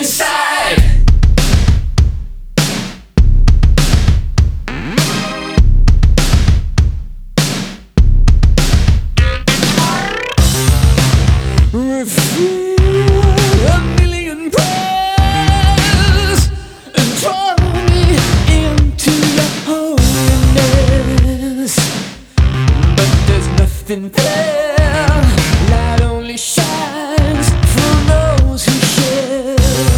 inside. Reveal a million prayers and draw me into your holiness, but there's nothing there. Light only shines from those who share.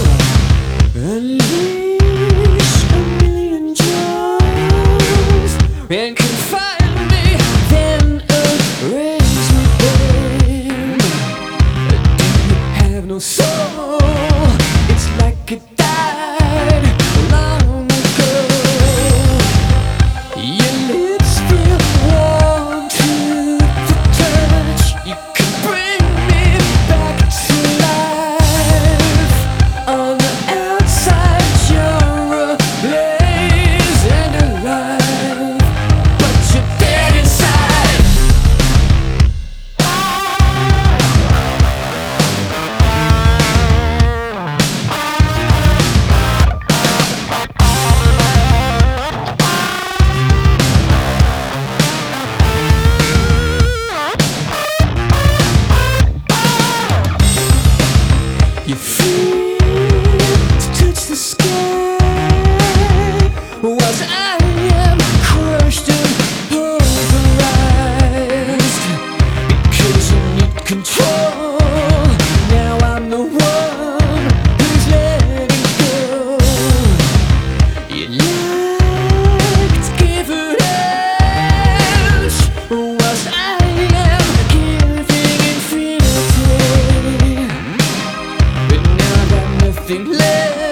Unleash a million joys and confine me, then erase me, babe. Have no soul, it's like it died long ago. Your lips feel warm to the touch. You can bring me back to life. On the outside you're ablaze and alive, but you're dead inside. Your feet touch the sky, whilst I am crushed and pulverized. Because you need control, now I'm the one who's letting go. You like to give it edge, whilst I am giving infinity. But now I got nothing left.